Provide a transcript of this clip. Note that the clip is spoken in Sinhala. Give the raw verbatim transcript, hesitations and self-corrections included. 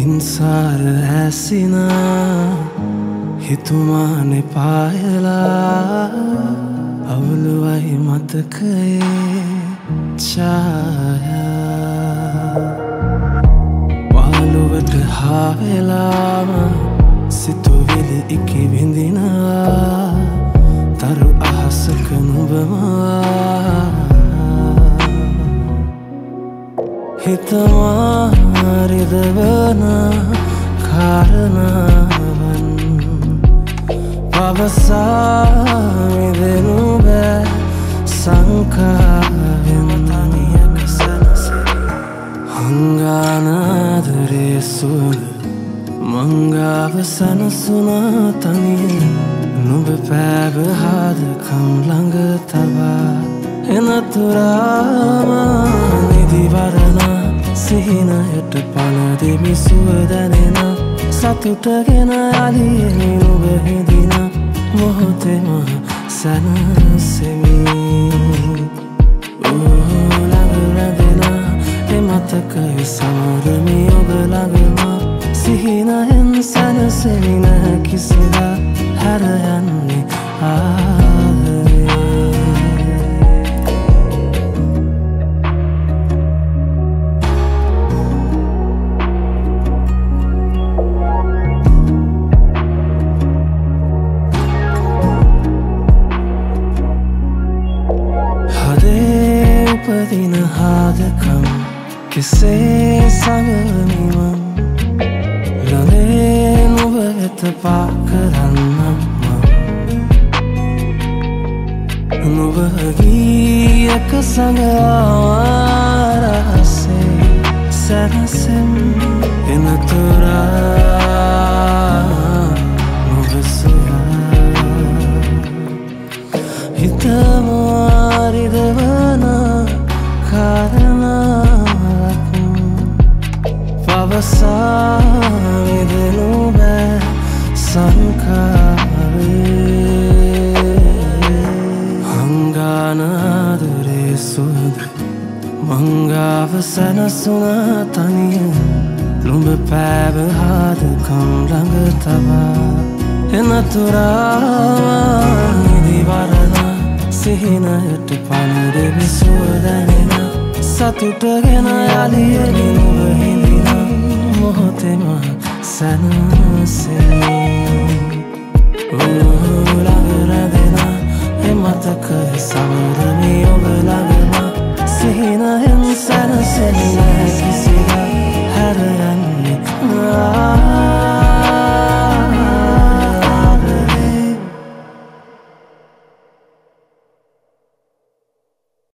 පින්සාර ඇසිනා හිතුමානේ පායලා අවුලුවයි මතකයේ ඡායා පාළුවට හාවෙලාම සිතුවිලි ඉකි විඳිනා තරු අහසක නුඹමා හිතමා රිදවන කාරණාවන් පවසා මිදෙනු බෑ සංකාවෙන් තනියක සැනසෙයි හංගානාදරේ සුවඳ මංගාව සනසුනා තනිය නුඹ පෑබහාදකම් ළඟ තබා එනතුරාම නිදිවරණ සිහිනයට පලදෙමි සුව දැනෙන සතුටගෙන අලියෙමි නුඹ හිඳින මොහොතෙම සැනසෙමි ළඟ රැඳෙන එමතකය සමරමි ඔබ ළඟම සිහිනයෙන් සැනසෙමි නැහැ කිසිදා හැර යන්නේ ආදරේ උපදින හාදකම් කෙසේ සඟවමිම ළඟේ නුඹ වෙත පා කරන්නම් නුඹ ගීයක සඟවාරහසේ සැනසෙම් එනතුරා නුඹ සොයා හිතමා රිදවන කාරණාවක් පවසා මිදෙනු බෑ සංකාවේ හංගානාදරේ සුවඳ මංගාව සැනසුනා තනිය නුඹ පෑබහාදකම් ළඟ තබා එනතුරා නිදිවරණ සිහිනයට පලදෙමි සුව දැනෙන සතුටගෙන යලියෙමි නුඹ හිඳින මොහොතෙම සැනසෙමි ළඟ රැඳෙන එමතකය සමරමි ඔබ ළඟම සිහිනයෙන් සැනසෙමි නැහැ කිසිදා හැර යන්නේ